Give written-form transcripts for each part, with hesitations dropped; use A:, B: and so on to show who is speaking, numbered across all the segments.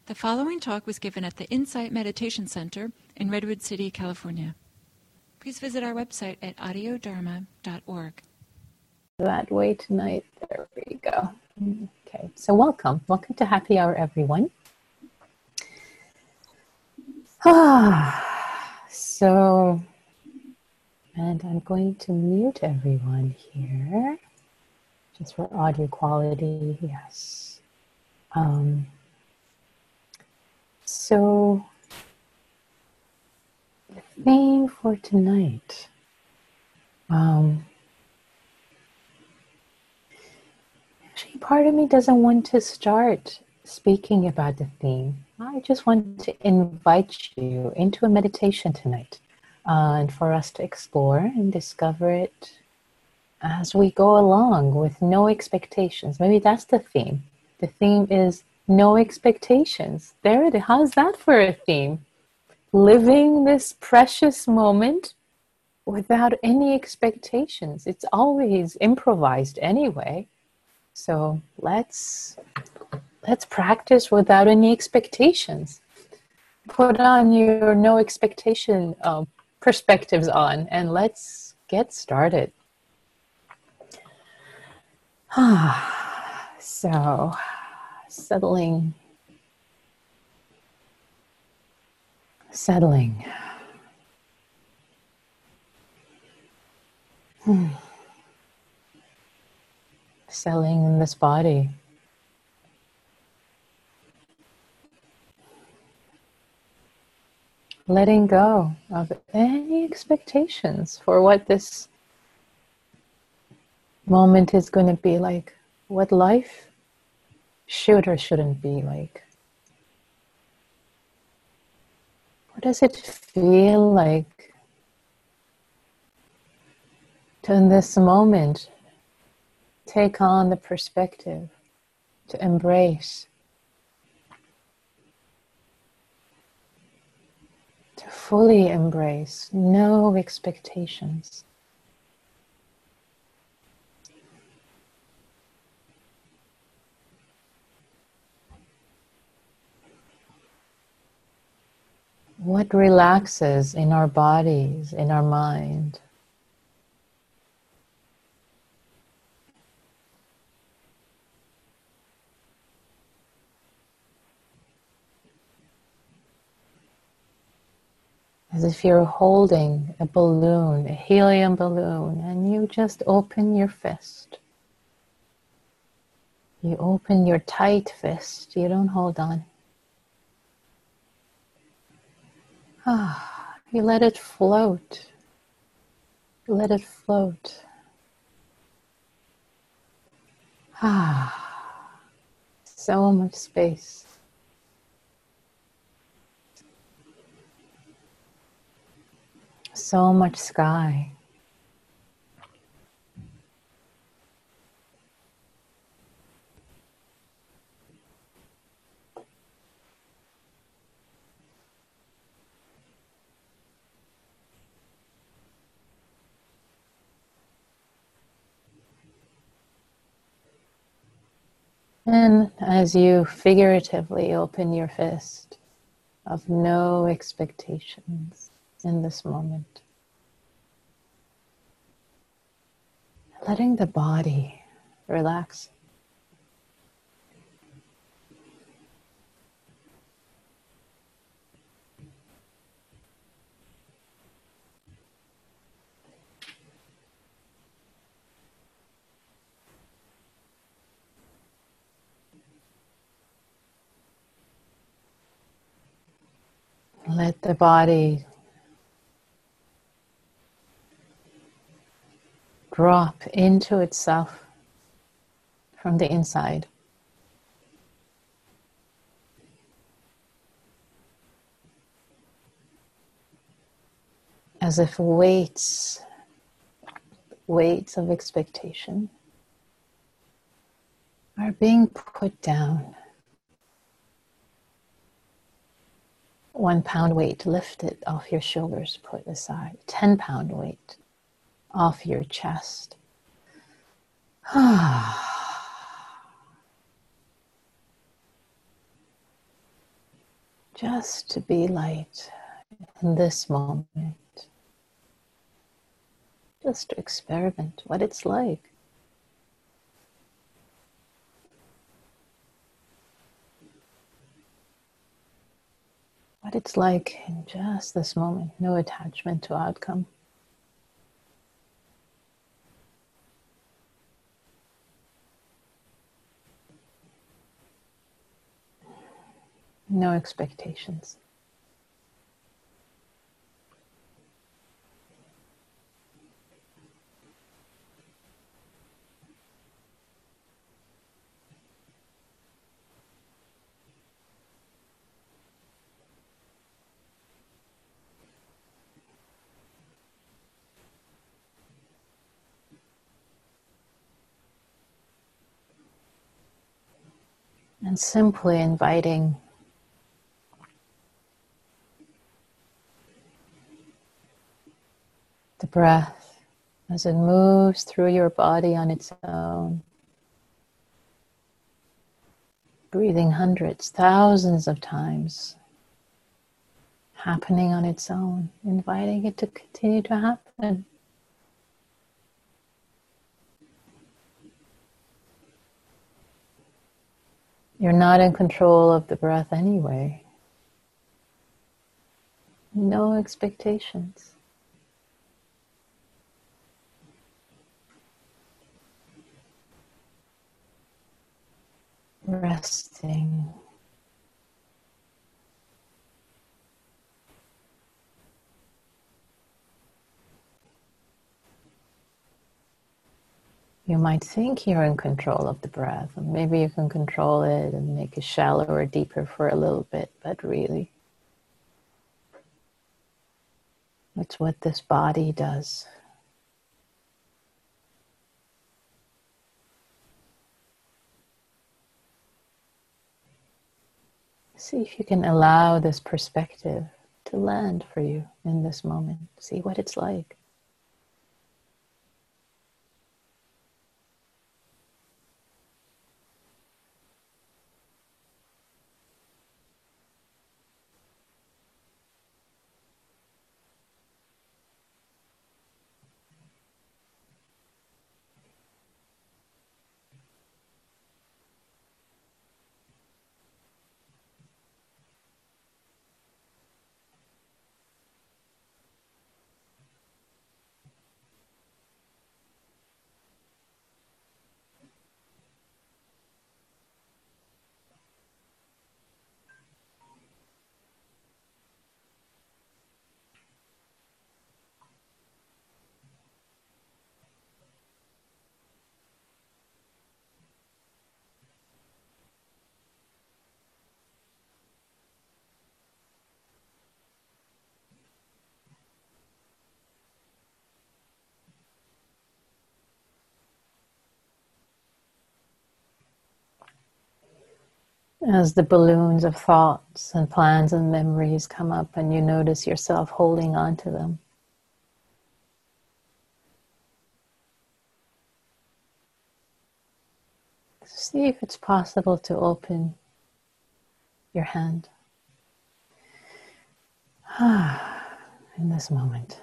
A: The following talk was given at the Insight Meditation Center in Redwood City, California. Please visit our website at audiodharma.org.
B: That way tonight. There we go. Okay, so welcome to Happy Hour, everyone. And I'm going to mute everyone here, just for audio quality. Yes. So the theme for tonight. Actually, part of me doesn't want to start speaking about the theme. I just want to invite you into a meditation tonight, and for us to explore and discover it as we go along with no expectations. Maybe that's the theme. The theme is no expectations. There it is. How's that for a theme? Living this precious moment without any expectations. It's always improvised anyway. So let's practice without any expectations. Put on your no expectation perspectives on, and let's get started. So settling. Settling in this body. Letting go of any expectations for what this moment is going to be like, what life should or shouldn't be like. What does it feel like to, in this moment, take on the perspective, to embrace, to fully embrace, no expectations. What relaxes in our bodies, in our mind? As if you're holding a balloon, a helium balloon, and you just open your fist. You open your tight fist, you don't hold on. You let it float. Let it float. So much space. So much sky. And as you figuratively open your fist of no expectations in this moment, letting the body relax. Let the body drop into itself from the inside. As if weights of expectation are being put down. 1 pound weight lifted off your shoulders, put aside. 10-pound weight off your chest. just to be light in this moment, just to experiment what it's like. What it's like in just this moment, no attachment to outcome. No expectations. And simply inviting the breath as it moves through your body on its own. Breathing hundreds, thousands of times, happening on its own, inviting it to continue to happen. You're not in control of the breath anyway. No expectations. Resting. You might think you're in control of the breath, and maybe you can control it and make it shallower or deeper for a little bit, but really, it's what this body does. See if you can allow this perspective to land for you in this moment. See what it's like. As the balloons of thoughts and plans and memories come up and you notice yourself holding on to them, see if it's possible to open your hand in this moment.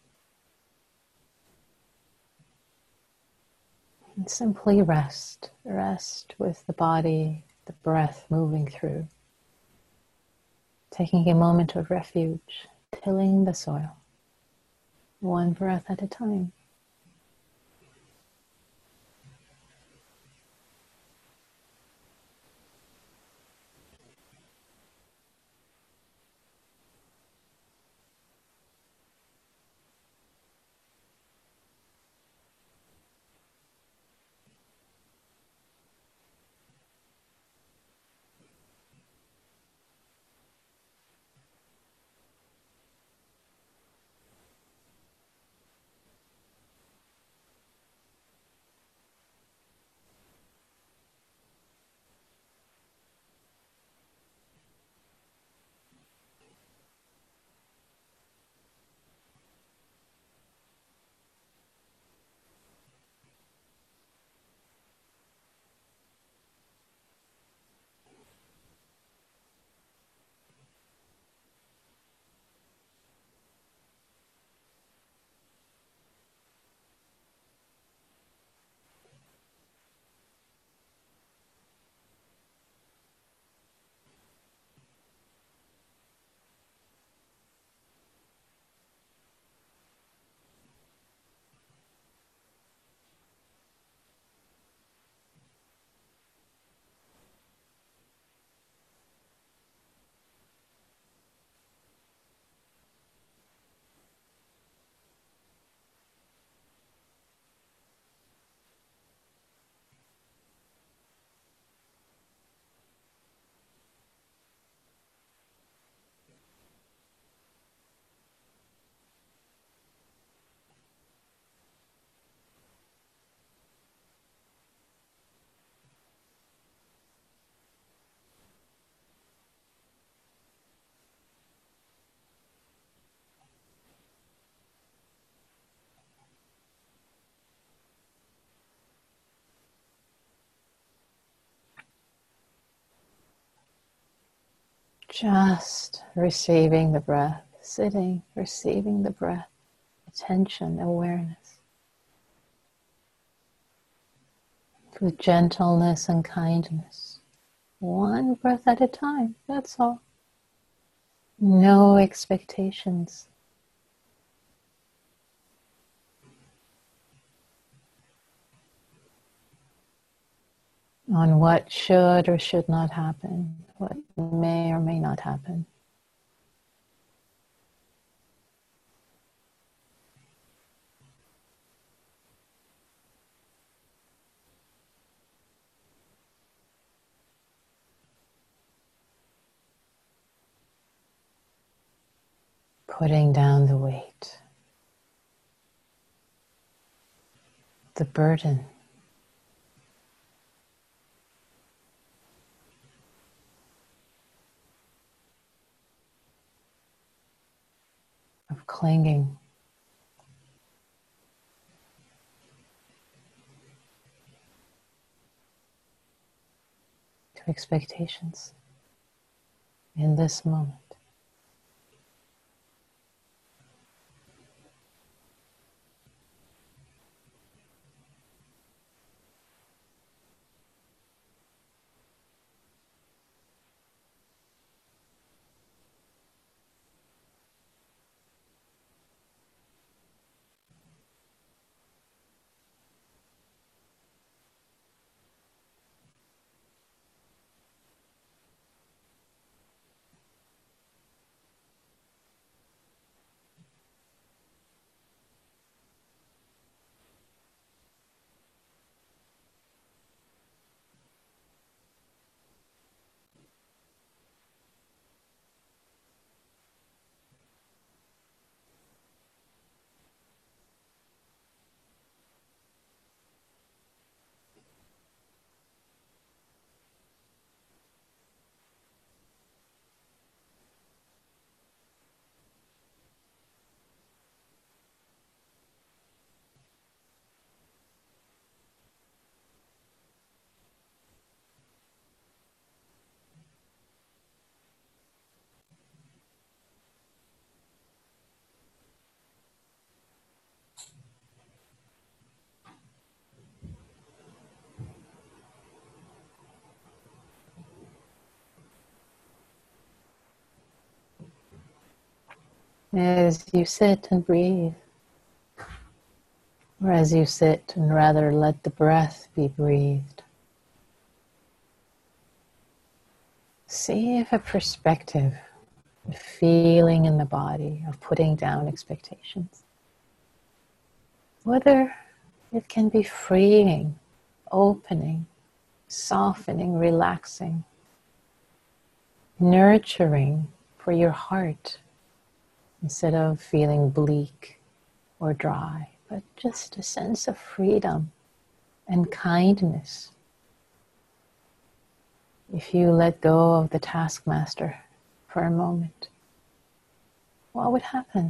B: And simply rest. Rest with the body, the breath moving through. Taking a moment of refuge, tilling the soil, one breath at a time. Just receiving the breath, sitting, receiving the breath, attention, awareness, with gentleness and kindness. One breath at a time, that's all. No expectations. On what should or should not happen, what may or may not happen. Putting down the weight, the burden, of clinging, to expectations in this moment. As you sit and breathe, or as you sit and rather let the breath be breathed, see if a perspective, a feeling in the body of putting down expectations, whether it can be freeing, opening, softening, relaxing, nurturing for your heart, instead of feeling bleak or dry, but just a sense of freedom and kindness. If you let go of the taskmaster for a moment, what would happen?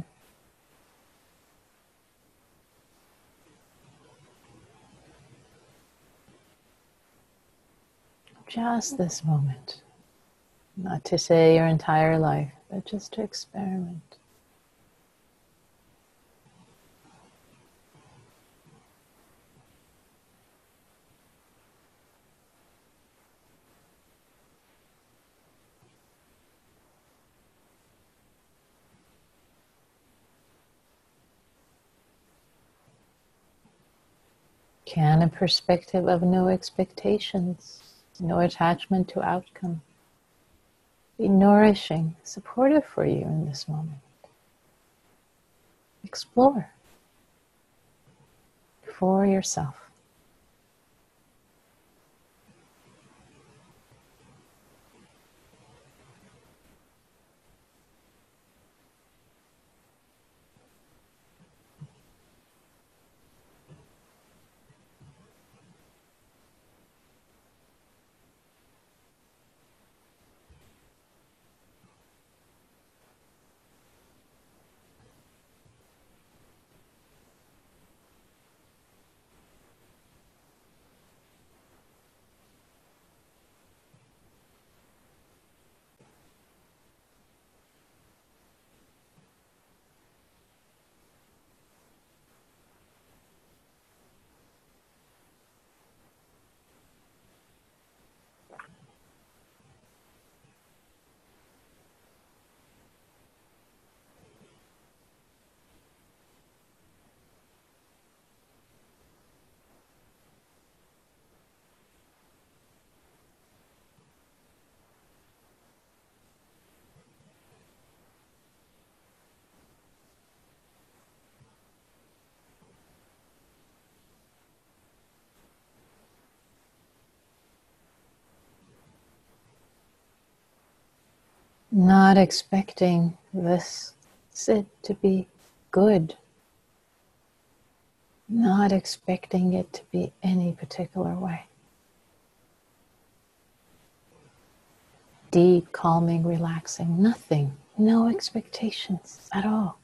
B: Just this moment. Not to say your entire life, but just to experiment. Can a perspective of no expectations, no attachment to outcome, be nourishing, supportive for you in this moment? Explore for yourself. not expecting this sit to be good, not expecting it to be any particular way. Deep, calming, relaxing, nothing, no expectations at all.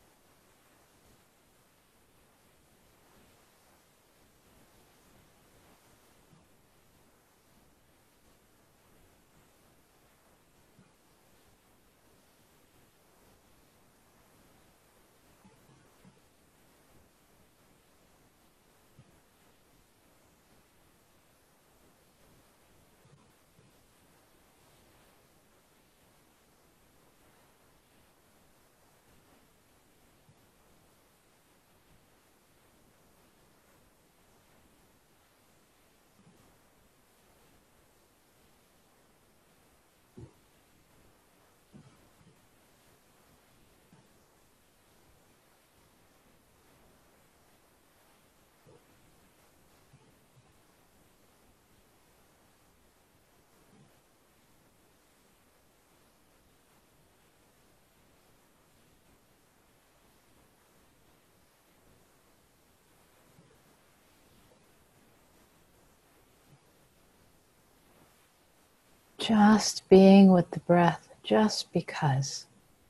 B: Just being with the breath, just because.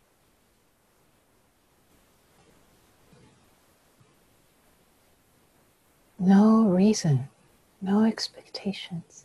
B: No reason, no expectations.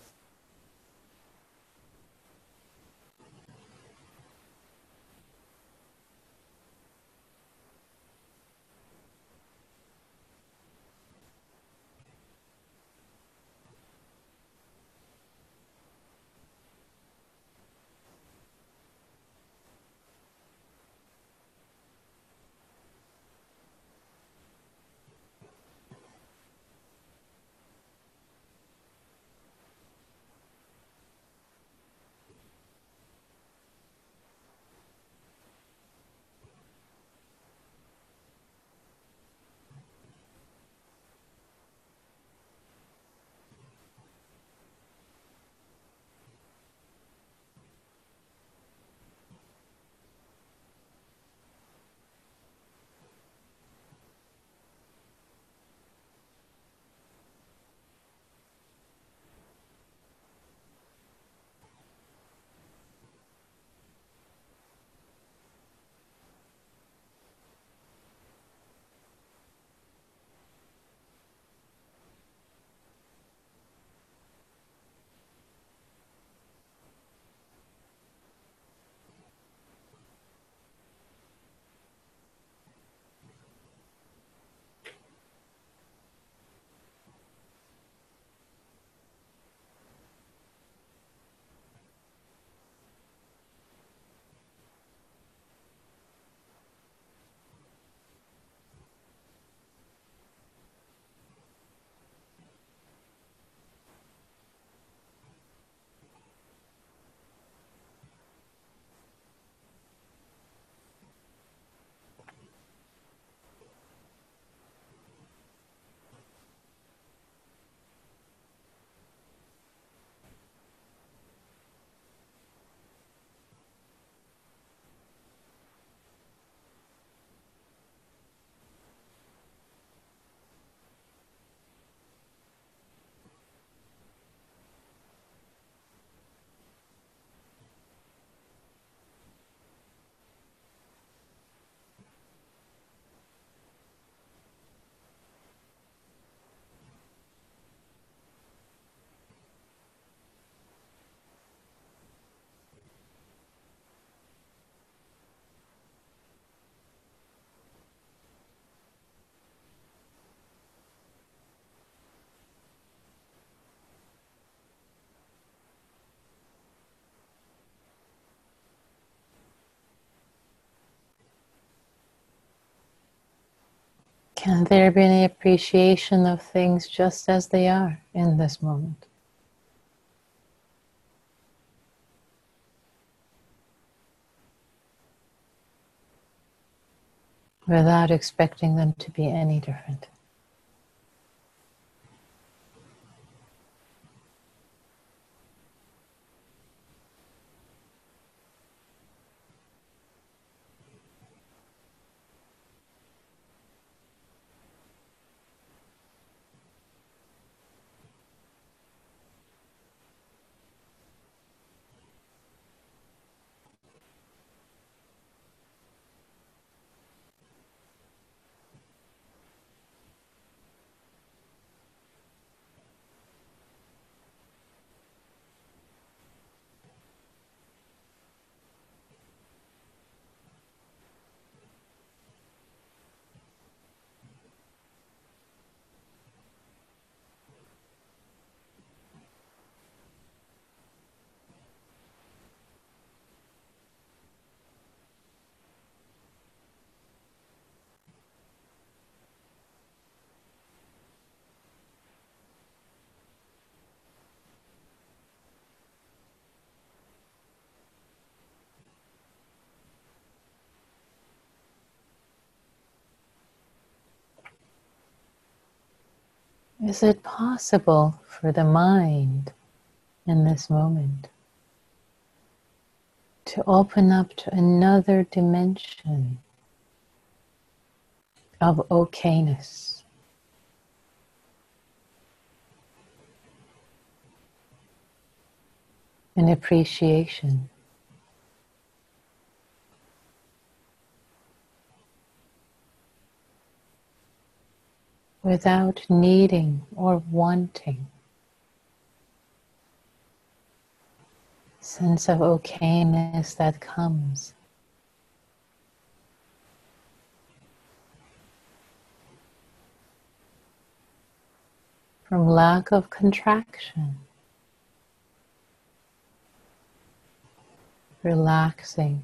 B: Can there be any appreciation of things just as they are in this moment? Without expecting them to be any different. Is it possible for the mind in this moment to open up to another dimension of okayness? And appreciation. Without needing or wanting. Sense of okayness that comes from lack of contraction, relaxing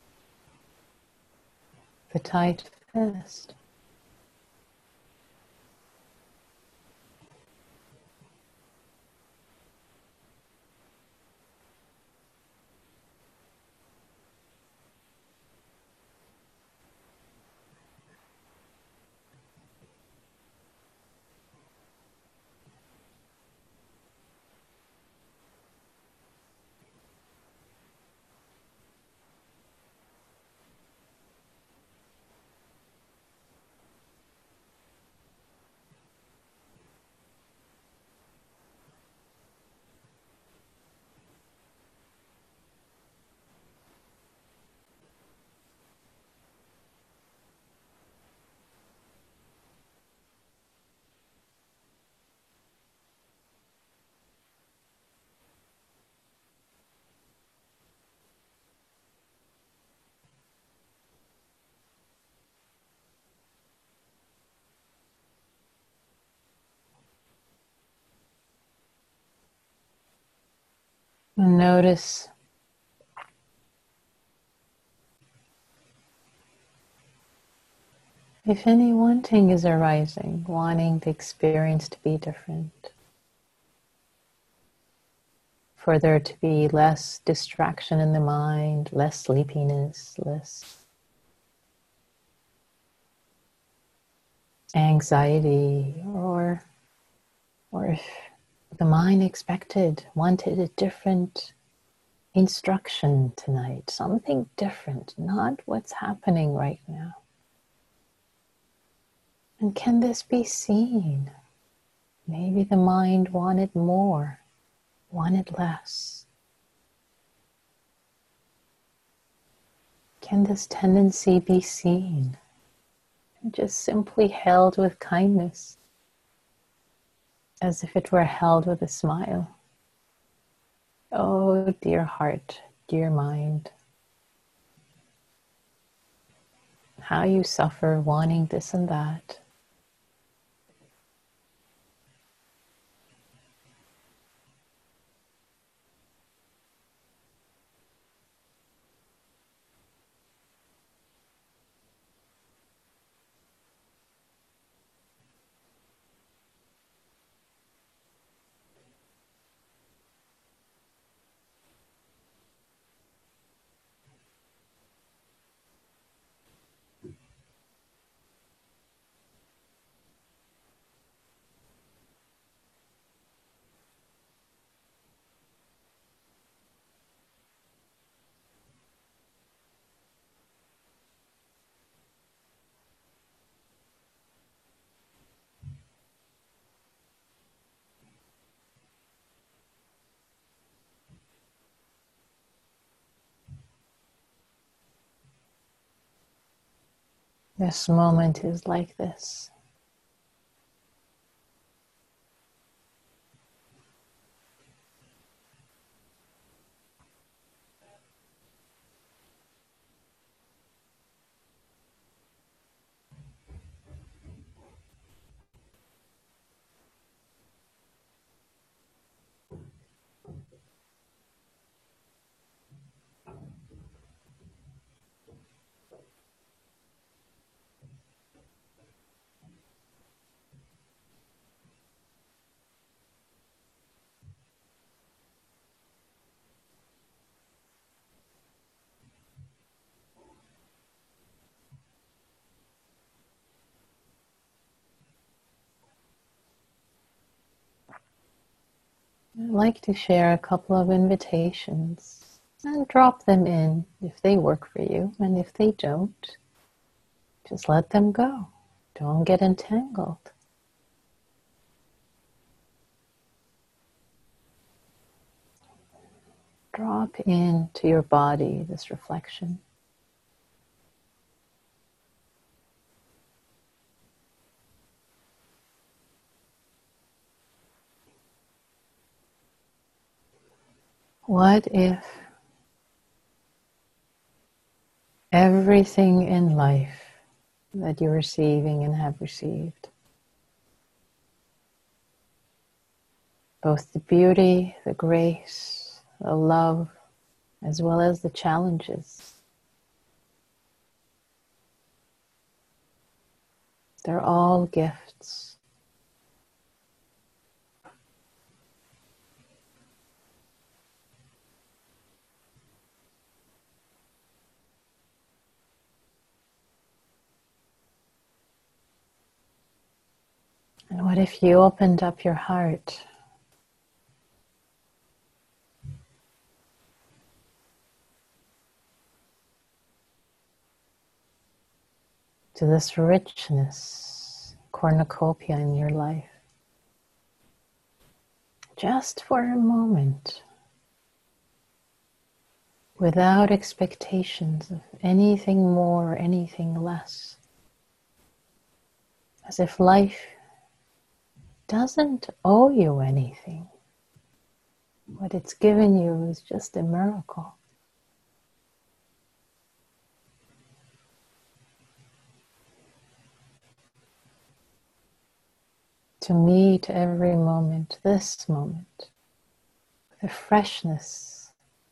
B: the tight fist. Notice if any wanting is arising, wanting the experience to be different, for there to be less distraction in the mind, less sleepiness, less anxiety, or if the mind wanted a different instruction tonight, something different, not what's happening right now. And can this be seen? Maybe the mind wanted more, wanted less. Can this tendency be seen? And just simply held with kindness, as if it were held with a smile. Oh, dear heart, dear mind, how you suffer wanting this and that. This moment is like this. like to share a couple of invitations and drop them in if they work for you, and if they don't, just let them go. Don't get entangled. Drop into your body this reflection. What if everything in life that you're receiving and have received, both the beauty, the grace, the love, as well as the challenges, they're all gifts. And what if you opened up your heart to this richness, cornucopia in your life, just for a moment, without expectations of anything more or anything less, as if life doesn't owe you anything. What it's given you is just a miracle. To meet every moment, this moment, with the freshness,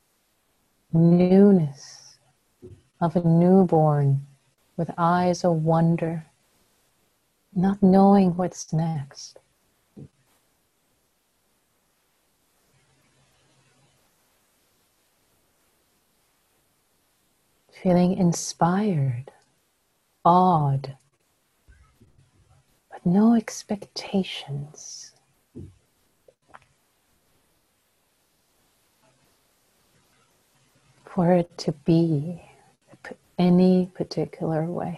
B: newness of a newborn, with eyes of wonder, not knowing what's next. Feeling inspired, awed, but no expectations. For it to be any particular way.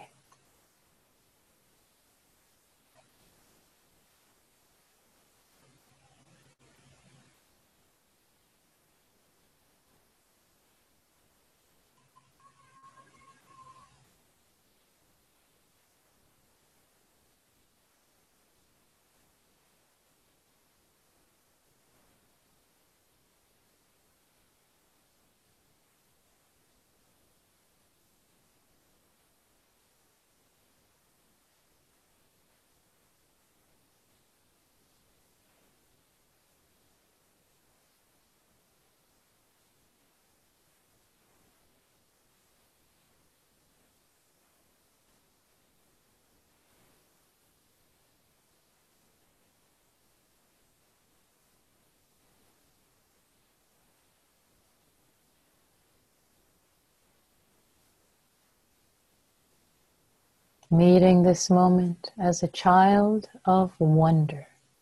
B: Meeting this moment as a child of wonder.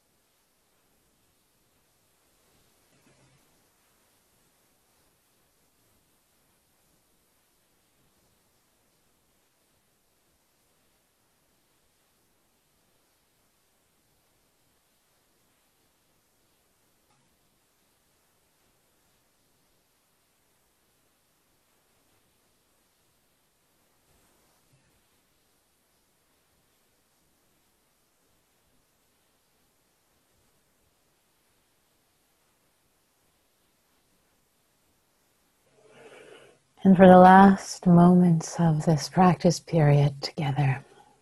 B: And for the last moments of this practice period together,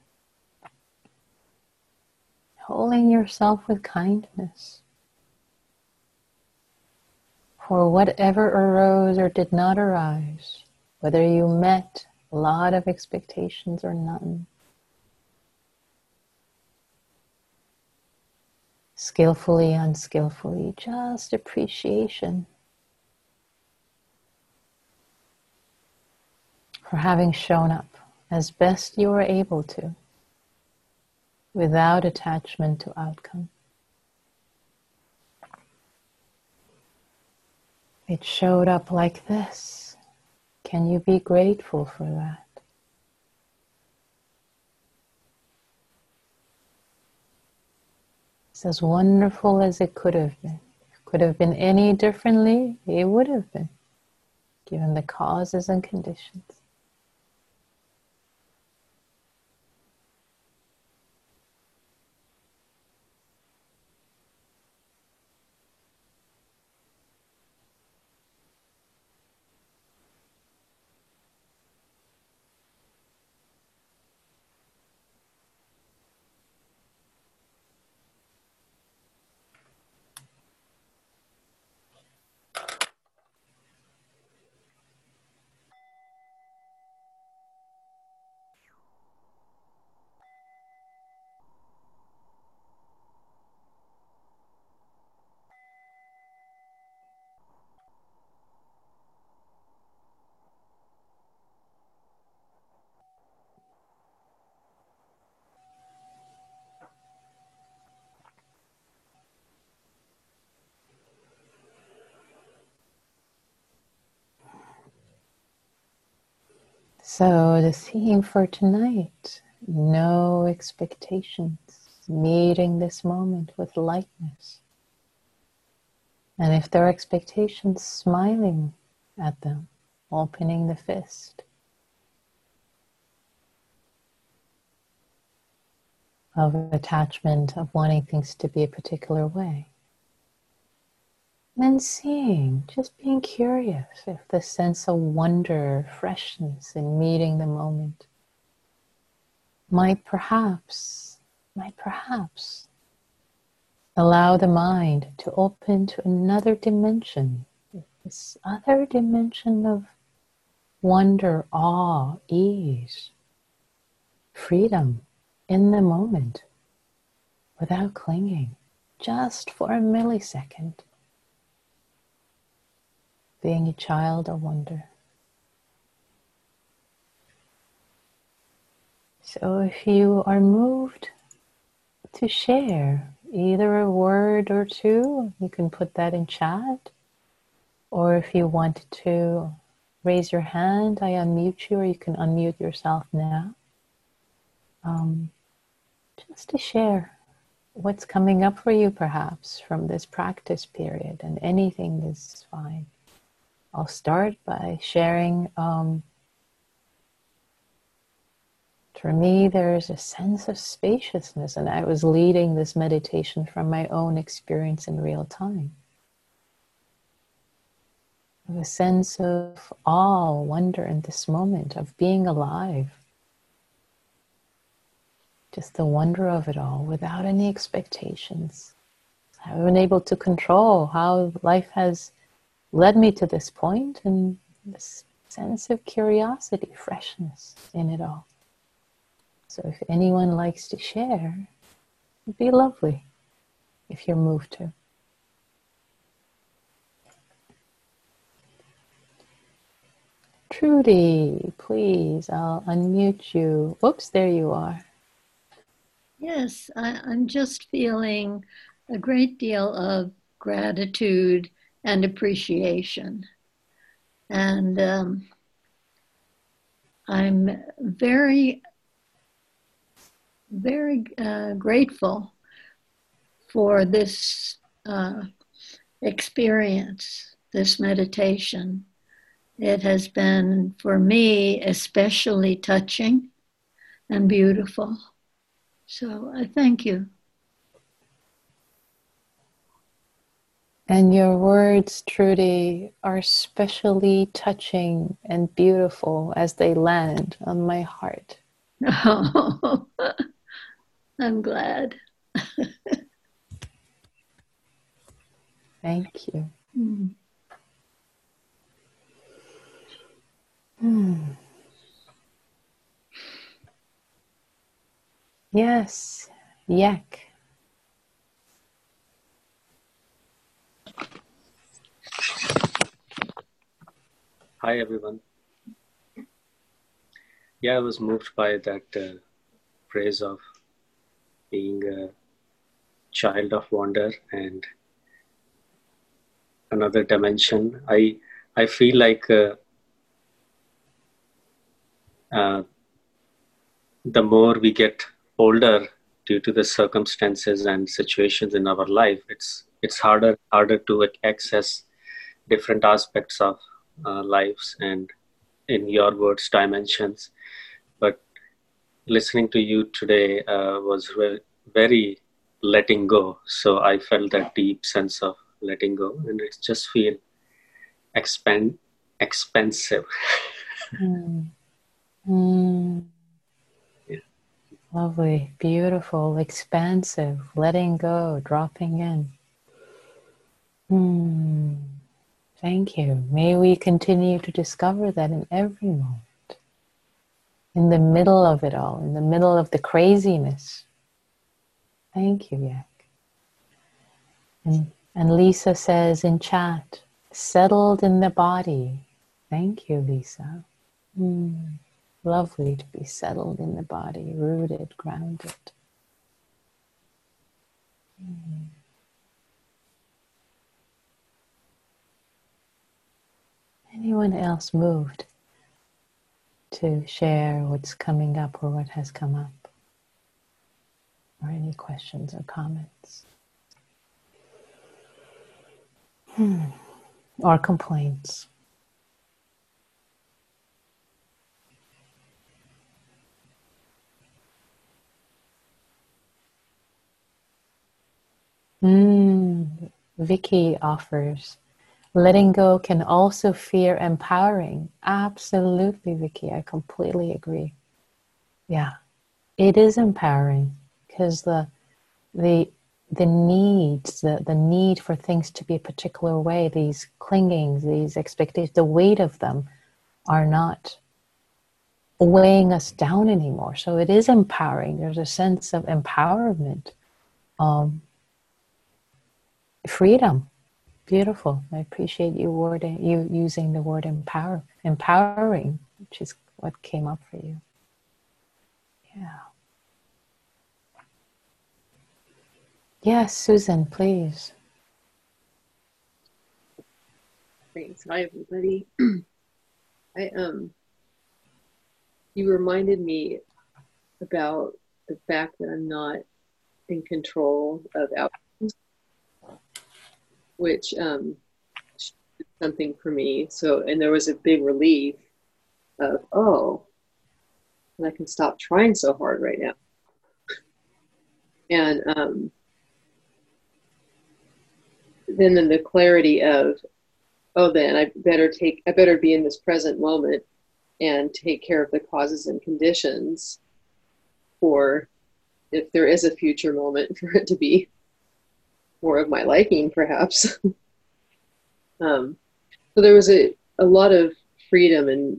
B: holding yourself with kindness for whatever arose or did not arise, whether you met a lot of expectations or none. Skillfully, unskillfully, just appreciation for having shown up as best you were able to, without attachment to outcome. it showed up like this. Can you be grateful for that? It's as wonderful as it could have been. If it could have been any differently, it would have been, given the causes and conditions. So the theme for tonight, no expectations, meeting this moment with lightness. And if there are expectations, smiling at them, opening the fist of attachment, of wanting things to be a particular way. And seeing, just being curious if the sense of wonder, freshness in meeting the moment might perhaps allow the mind to open to another dimension, this other dimension of wonder, awe, ease, freedom in the moment without clinging, just for a millisecond. Being a child of wonder. So if you are moved to share either a word or two, you can put that in chat. Or if you want to raise your hand, I unmute you, or you can unmute yourself now. Just to share what's coming up for you perhaps from this practice period, and anything is fine. I'll start by sharing, for me there's a sense of spaciousness, and I was leading this meditation from my own experience in real time. A sense of awe, wonder in this moment, of being alive. Just the wonder of it all, without any expectations. I've been able to control how life has led me to this point, and this sense of curiosity, freshness in it all. So if anyone likes to share, it'd be lovely if you're moved to. Trudy, please, I'll unmute you. Oops, there you are.
C: Yes, I'm just feeling a great deal of gratitude and appreciation. And I'm very, very grateful for this experience, this meditation. It has been, for me, especially touching and beautiful. So I thank you.
B: And your words, Trudy, are especially touching and beautiful as they land on my heart.
C: Oh, I'm glad.
B: Thank you. Yes, Yak.
D: Hi, everyone. Yeah, I was moved by that phrase of being a child of wonder, and another dimension. I feel like the more we get older due to the circumstances and situations in our life, it's harder to access different aspects of lives and, in your words, dimensions. But listening to you today was very letting go. So I felt that deep sense of letting go, and it just feel expensive.
B: Mm. Mm.
D: Yeah.
B: Lovely, beautiful, expansive, letting go, dropping in. Thank you. May we continue to discover that in every moment, in the middle of it all, in the middle of the craziness. Thank you, Yak. And Lisa says in chat, settled in the body. Thank you, Lisa. Lovely to be settled in the body, rooted, grounded. Anyone else moved to share what's coming up or what has come up? Or any questions or comments? Or complaints? Vicky offers, letting go can also feel empowering. Absolutely, Vicky, I completely agree. Yeah, it is empowering because the needs, the need for things to be a particular way, these clingings, these expectations, the weight of them are not weighing us down anymore. So it is empowering. There's a sense of empowerment. Freedom. Beautiful. I appreciate you using the word empowering, which is what came up for you. Yeah. Yes, Susan, please.
E: Thanks. Hi, everybody. You reminded me about the fact that I'm not in control of outcomes, which is something for me. So, and there was a big relief of, and I can stop trying so hard right now. And then the clarity of, then I better be in this present moment and take care of the causes and conditions for if there is a future moment for it to be more of my liking, perhaps. So there was a lot of freedom and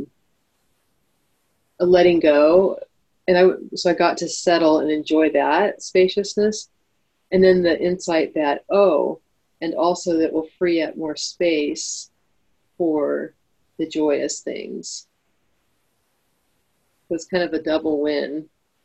E: a letting go. And so I got to settle and enjoy that spaciousness. And then the insight that, and also that will free up more space for the joyous things. So it's kind of a double win.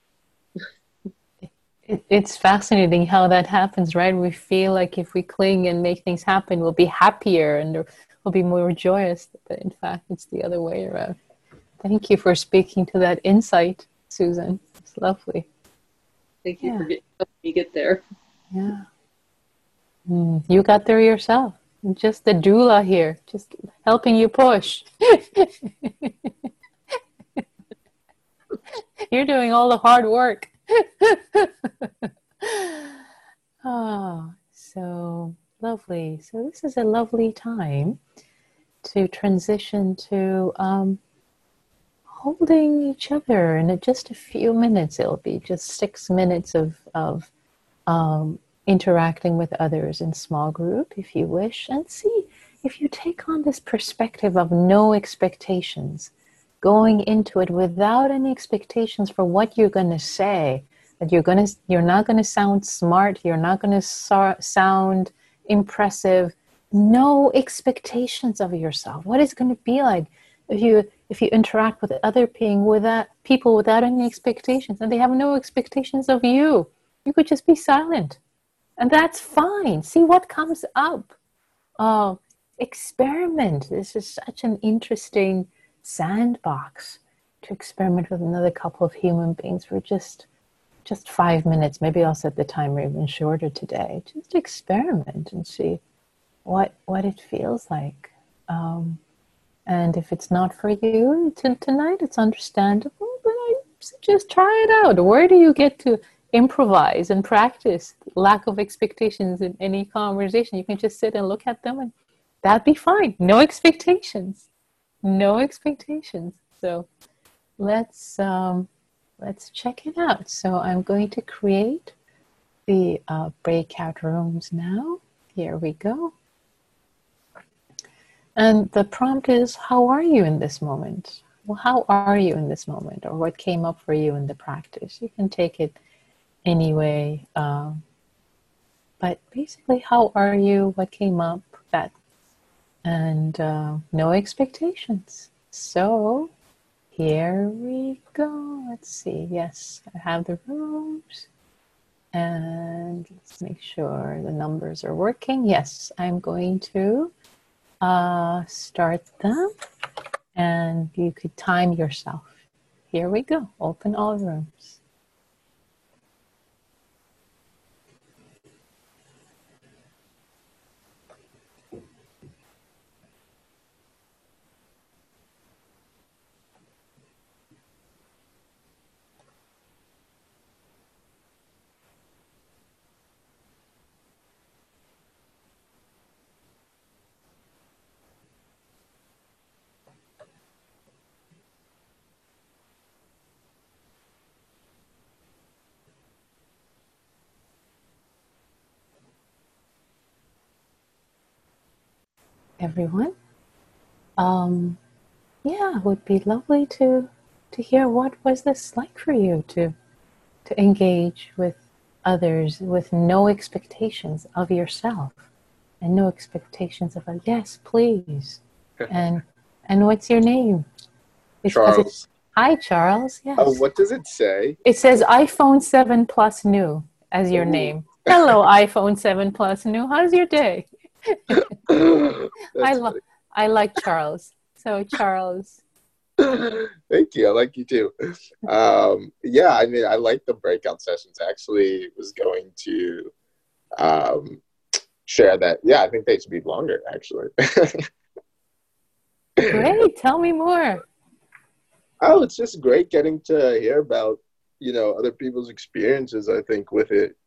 B: It's fascinating how that happens, right? We feel like if we cling and make things happen, we'll be happier and we'll be more joyous. But in fact, it's the other way around. Thank you for speaking to that insight, Susan. It's lovely.
E: Thank you for helping me get there.
B: Yeah. You got there yourself. Just the doula here, just helping you push. You're doing all the hard work. So lovely. So this is a lovely time to transition to holding each other in just a few minutes. It'll be just 6 minutes of interacting with others in small group, if you wish, and see if you take on this perspective of no expectations, going into it without any expectations for what you're going to say, that you're not going to sound smart, you're not going to sound impressive, no expectations of yourself. What is it going to be like if you interact with other people without any expectations, and they have no expectations of you? You could just be silent. And that's fine. See what comes up. Oh, experiment. This is such an interesting sandbox to experiment with another couple of human beings for just 5 minutes. Maybe I'll set the timer even shorter today. Just experiment and see what it feels like. And if it's not for you tonight, it's understandable, but I suggest try it out. Where do you get to improvise and practice lack of expectations in any conversation? You can just sit and look at them and that'd be fine. No expectations. No expectations. So let's check it out. So I'm going to create the breakout rooms now. Here we go. And the prompt is, how are you in this moment? Well, how are you in this moment? Or what came up for you in the practice? You can take it any way. But basically, how are you? What came up? That. And no expectations. So here we go. Let's see. Yes, I have the rooms. And let's make sure the numbers are working. Yes, I'm going to start them. And you could time yourself. Here we go. Open all rooms. Everyone. Yeah, it would be lovely to hear what was this like for you to engage with others with no expectations of yourself and no expectations of a yes, please. And what's your name?
F: Charles.
B: Hi, Charles. Yes.
F: Oh, what does it say?
B: It says iPhone 7 Plus New as your name. Hello, iPhone 7 Plus New. How's your day? I like Charles. So Charles.
F: Thank you. I like you too. Yeah, I mean, I like the breakout sessions. I actually was going to share that. Yeah, I think they should be longer, actually.
B: Great. Tell me more.
F: Oh, it's just great getting to hear about, other people's experiences, I think, with it,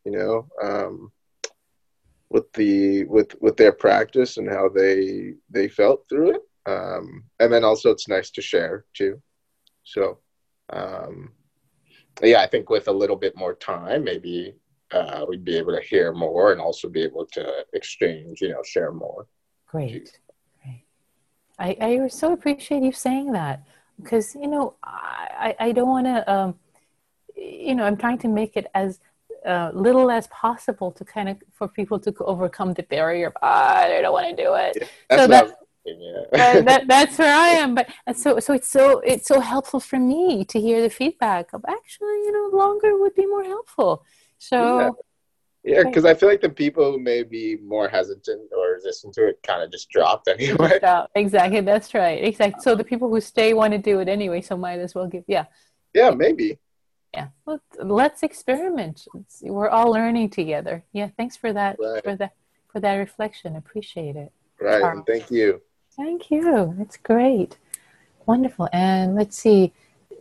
F: with their practice and how they felt through it. And then also it's nice to share too. So, yeah, I think with a little bit more time, maybe we'd be able to hear more and also be able to exchange, share more.
B: Great. I so appreciate you saying that because, I don't want to, I'm trying to make it as little as possible to kind of for people to overcome the barrier of, I don't want to do it. Yeah, that's where I am. But so it's so helpful for me to hear the feedback of actually, longer would be more helpful. So.
F: Yeah, because I feel like the people who may be more hesitant or resistant to it kind of just dropped anyway.
B: Exactly, that's right. Exactly. So the people who stay want to do it anyway, so might as well give. Yeah,
F: maybe.
B: Yeah, let's experiment. We're all learning together. Yeah, thanks for that.
F: Right.
B: For that reflection. Appreciate it.
F: Right, Charles. And thank you.
B: Thank you. That's great. Wonderful. And let's see.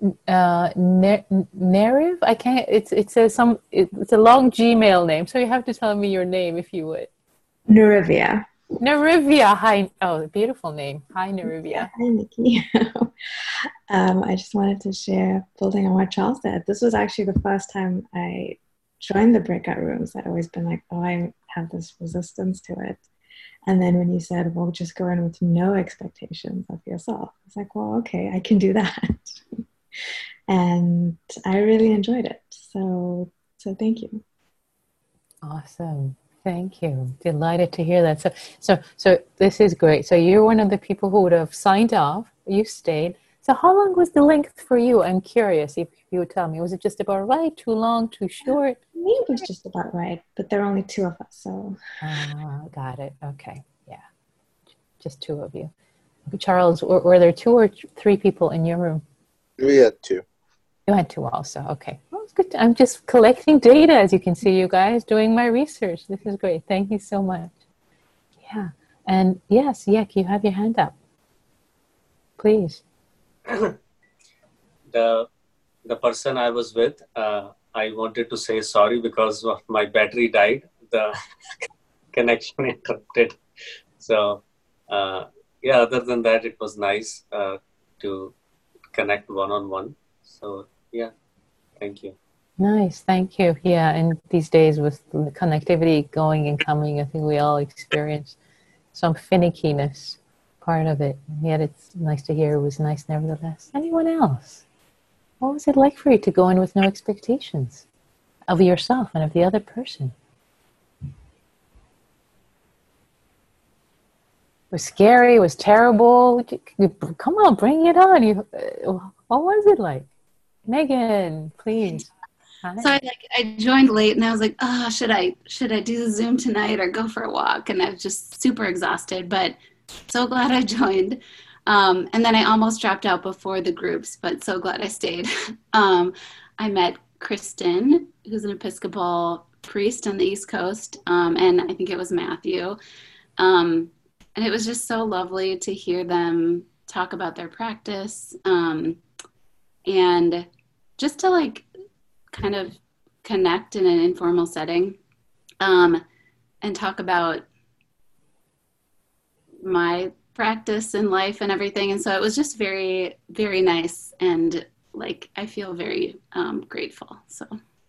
B: Neriv, I can't. It says it's a long Gmail name, so you have to tell me your name if you would.
G: Nerivia.
B: Hi. Oh, beautiful name. Hi, Nerivia.
G: Yeah, hi, Nikki. I just wanted to share, building on what Charles said. This was actually the first time I joined the breakout rooms. I'd always been like, I have this resistance to it. And then when you said, well, just go in with no expectations of yourself, I was like, well, okay, I can do that. And I really enjoyed it. So thank you.
B: Awesome. Thank you. Delighted to hear that. So this is great. So you're one of the people who would have signed off. You stayed. So how long was the length for you? I'm curious if you would tell me. Was it just about right? Too long? Too short?
G: For me, it was just about right. But there are only two of us, so.
B: Got it. Okay. Yeah. just two of you. Charles, were there two or three people in your room?
F: We had two.
B: You had two also. Okay. Well, it's good. I'm just collecting data, as you can see, you guys, doing my research. This is great. Thank you so much. Yeah. And yes, Yek, you have your hand up. Please.
D: The person I was with, I wanted to say sorry because of my battery died. The connection interrupted. So, yeah, other than that, it was nice to connect one-on-one. So, yeah, thank you.
B: Nice, thank you. Yeah, and these days with the connectivity going and coming, I think we all experience some finickiness, part of it. Yet it's nice to hear it was nice nevertheless. Anyone else? What was it like for you to go in with no expectations of yourself and of the other person? It was scary, it was terrible. Come on, bring it on. What was it like? Megan, please. Hi.
H: So I joined late and I was like, oh, should I do the Zoom tonight or go for a walk? And I was just super exhausted, but so glad I joined. And then I almost dropped out before the groups, but so glad I stayed. I met Kristen, who's an Episcopal priest on the East Coast, and I think it was Matthew. And it was just so lovely to hear them talk about their practice, and just to like kind of connect in an informal setting, and talk about my practice in life and everything. And so it was just very, very nice. And like, I feel very grateful. So.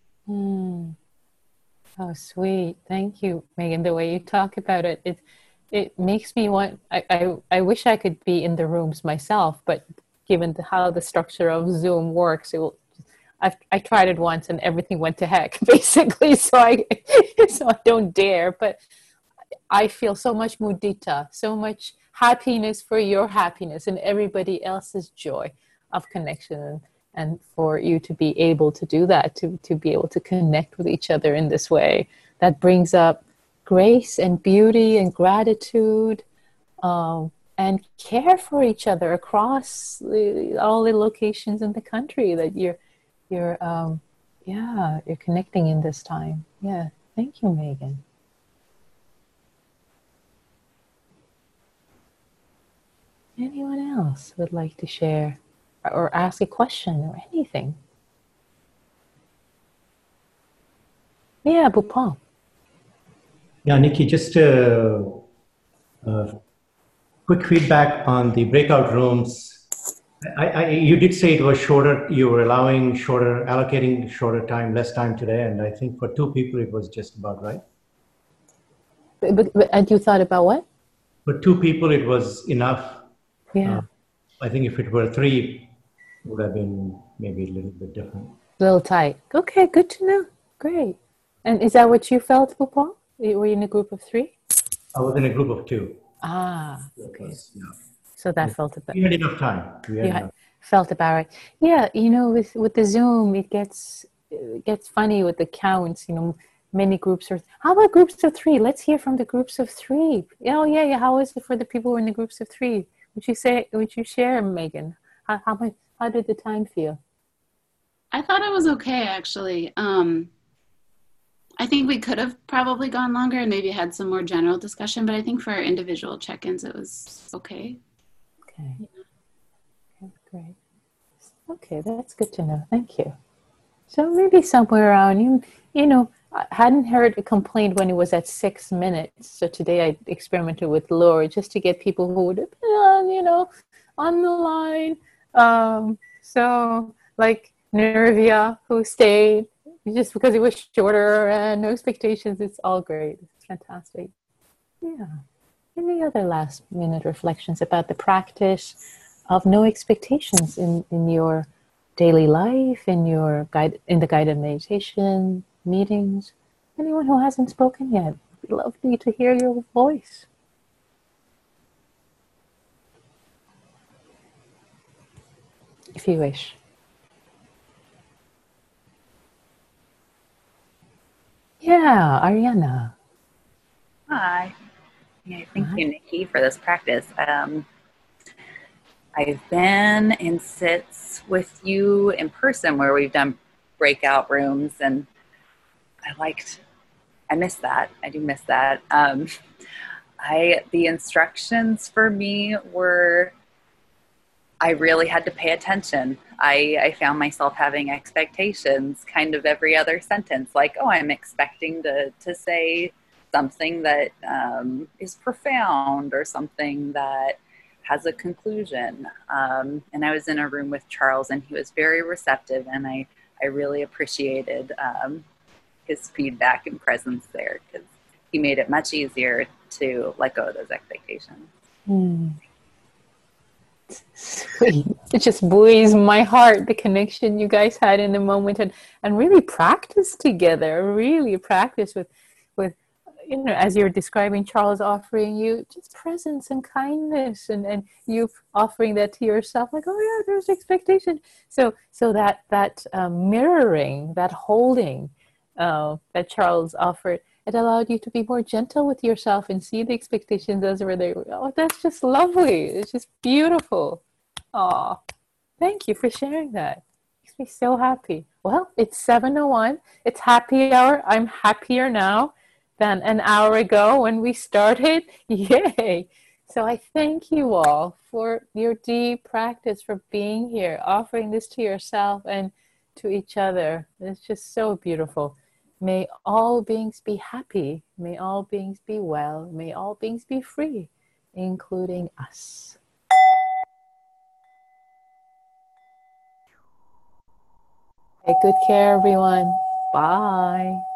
B: Oh, sweet. Thank you, Megan. The way you talk about it, it makes me want, I wish I could be in the rooms myself, but given how the structure of Zoom works, I tried it once and everything went to heck, basically. So I don't dare, but I feel so much mudita, so much happiness for your happiness and everybody else's joy of connection, and for you to be able to do that, to be able to connect with each other in this way, that brings up grace and beauty and gratitude, and care for each other across all the locations in the country that you're connecting in this time. Yeah, thank you, Megan. Anyone else would like to share or ask a question or anything? Yeah, Bhupal.
I: Yeah, Nikki, just quick feedback on the breakout rooms. You did say it was shorter. You were allocating shorter time, less time today, and I think for two people it was just about right.
B: And you thought about what?
I: For two people it was enough.
B: Yeah.
I: I think if it were three, it would have been maybe a little bit different.
B: A little tight. Okay, good to know. Great. And is that what you felt, Bhupal? Were you in a group of three?
I: I was in a group of two.
B: Ah, okay. So that felt about.
I: We had enough time.
B: Felt about right. Yeah, with the Zoom, it gets funny with the counts. Many groups are. How about groups of three? Let's hear from the groups of three. Oh yeah. How is it for the people who are in the groups of three? Would you share, Megan? How did the time feel?
H: I thought it was okay, actually. I think we could have probably gone longer and maybe had some more general discussion, but I think for our individual check-ins, it was okay.
B: Okay. Okay, great. Okay, that's good to know. Thank you. So maybe somewhere around, I hadn't heard a complaint when it was at 6 minutes. So today I experimented with lower just to get people who would have been on the line. So like Nervia, who stayed just because it was shorter and no expectations. It's all great. It's fantastic. Yeah. Any other last minute reflections about the practice of no expectations in your daily life, in the guided meditation meetings? Anyone who hasn't spoken yet? It'd be lovely to hear your voice. If you wish. Yeah, Ariana.
J: Hi. Yeah, thank you, Nikki, for this practice. I've been in sits with you in person where we've done breakout rooms, and I miss that. I do miss that. The instructions for me were, I really had to pay attention. I found myself having expectations kind of every other sentence, like, oh, I'm expecting to say something that is profound or something that has a conclusion. And I was in a room with Charles, and he was very receptive, and I really appreciated his feedback and presence there, because he made it much easier to let go of those expectations.
B: Sweet. It just buoys my heart, the connection you guys had in the moment, and really practice together, really practice with, as you're describing Charles offering you just presence and kindness, and you offering that to yourself, like, oh yeah, there's expectation. So that mirroring, that holding that Charles offered, it allowed you to be more gentle with yourself and see the expectations as where they were. Oh, that's just lovely. It's just beautiful. Oh, thank you for sharing that. Makes me so happy. Well, it's 7:01. It's happy hour. I'm happier now than an hour ago when we started. Yay. So I thank you all for your deep practice, for being here, offering this to yourself and to each other. It's just so beautiful. May all beings be happy. May all beings be well. May all beings be free, including us. Take good care, everyone. Bye.